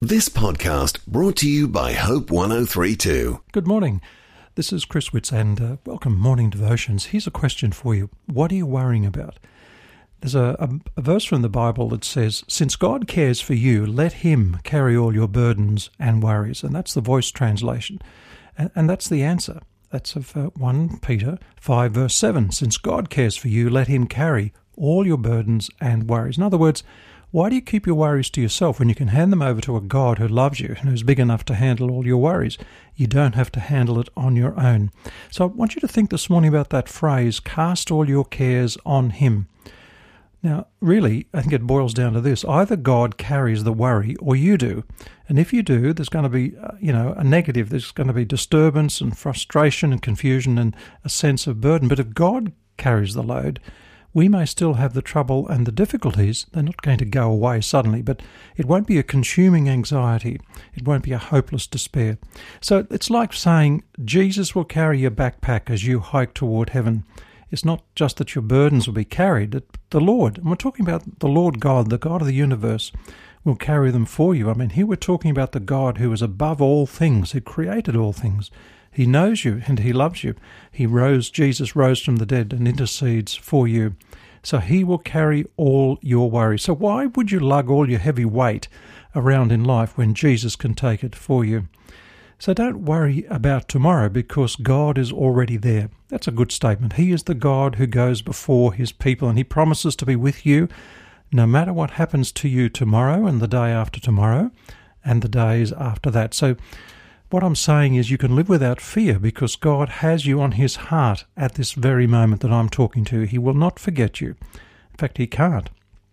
This podcast brought to you by Hope 1032. Good morning. This is Chris Witts and welcome Morning Devotions. Here's a question for you. What are you worrying about? There's a verse from the Bible that says, "Since God cares for you, let him carry all your burdens and worries." And that's the Voice translation. And that's the answer. That's of 1 Peter 5 verse 7. "Since God cares for you, let him carry all your burdens and worries." In other words, why do you keep your worries to yourself when you can hand them over to a God who loves you and who's big enough to handle all your worries? You don't have to handle it on your own. So I want you to think this morning about that phrase, cast all your cares on him. Now, really, I think it boils down to this. Either God carries the worry or you do. And if you do, there's going to be, a negative. There's going to be disturbance and frustration and confusion and a sense of burden. But if God carries the load, we may still have the trouble and the difficulties. They're not going to go away suddenly, but it won't be a consuming anxiety. It won't be a hopeless despair. So it's like saying, Jesus will carry your backpack as you hike toward heaven. It's not just that your burdens will be carried, that the Lord, and we're talking about the Lord God, the God of the universe, will carry them for you. I mean, here we're talking about the God who is above all things, who created all things. He knows you and he loves you. Jesus rose from the dead and intercedes for you. So he will carry all your worries. So why would you lug all your heavy weight around in life when Jesus can take it for you? So don't worry about tomorrow because God is already there. That's a good statement. He is the God who goes before his people and he promises to be with you no matter what happens to you tomorrow and the day after tomorrow and the days after that. So what I'm saying is you can live without fear because God has you on his heart at this very moment that I'm talking to. He will not forget you. In fact, he can't.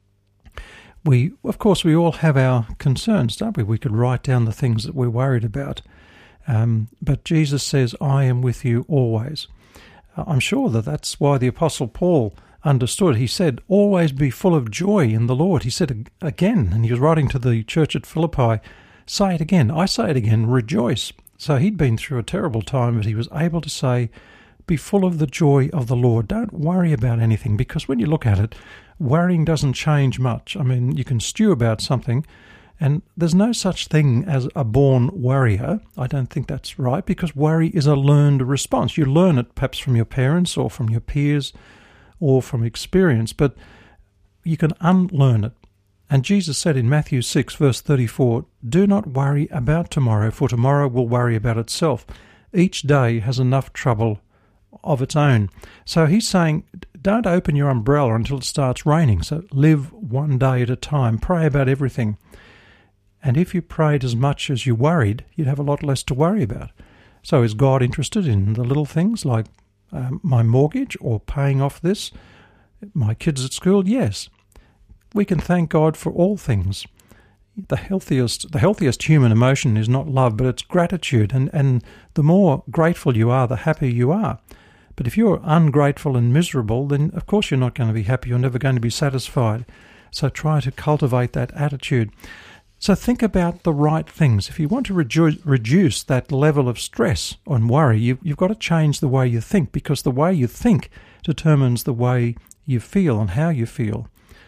Of course, we all have our concerns, don't we? We could write down the things that we're worried about. But Jesus says, "I am with you always." I'm sure that's why the Apostle Paul understood. He said, "Always be full of joy in the Lord." He said again, and he was writing to the church at Philippi, "Say it again, I say it again, rejoice." So he'd been through a terrible time, but he was able to say, be full of the joy of the Lord. Don't worry about anything, because when you look at it, worrying doesn't change much. I mean, you can stew about something, and there's no such thing as a born worrier. I don't think that's right, because worry is a learned response. You learn it perhaps from your parents or from your peers or from experience, but you can unlearn it. And Jesus said in Matthew 6, verse 34, "Do not worry about tomorrow, for tomorrow will worry about itself. Each day has enough trouble of its own." So he's saying, don't open your umbrella until it starts raining. So live one day at a time. Pray about everything. And if you prayed as much as you worried, you'd have a lot less to worry about. So is God interested in the little things like my mortgage or paying off this, my kids at school? Yes. We can thank God for all things. The healthiest human emotion is not love, but it's gratitude. And the more grateful you are, the happier you are. But if you're ungrateful and miserable, then of course you're not going to be happy. You're never going to be satisfied. So try to cultivate that attitude. So think about the right things. If you want to reduce that level of stress and worry, you've got to change the way you think, because the way you think determines the way you feel and how you feel.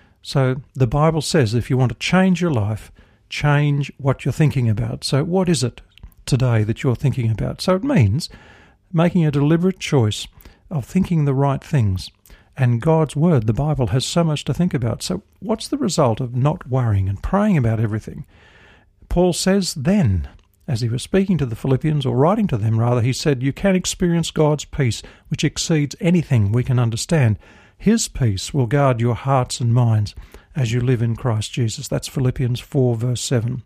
So the Bible says if you want to change your life, change what you're thinking about. So what is it today that you're thinking about? So it means making a deliberate choice of thinking the right things. And God's Word, the Bible, has so much to think about. So what's the result of not worrying and praying about everything? Paul says then, as he was speaking to the Philippians, or writing to them rather, he said, you can experience God's peace, which exceeds anything we can understand. His peace will guard your hearts and minds as you live in Christ Jesus. That's Philippians 4 verse 7.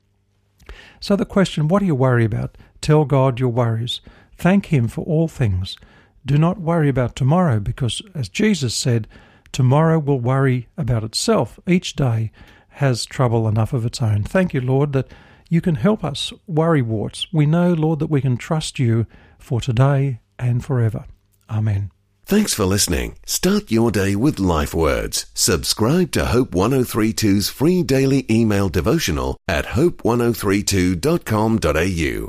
So the question, what do you worry about? Tell God your worries. Thank him for all things. Do not worry about tomorrow, because as Jesus said, tomorrow will worry about itself. Each day has trouble enough of its own. Thank you, Lord, that you can help us worry warts. We know, Lord, that we can trust you for today and forever. Amen. Thanks for listening. Start your day with Life Words. Subscribe to Hope 1032's free daily email devotional at hope1032.com.au.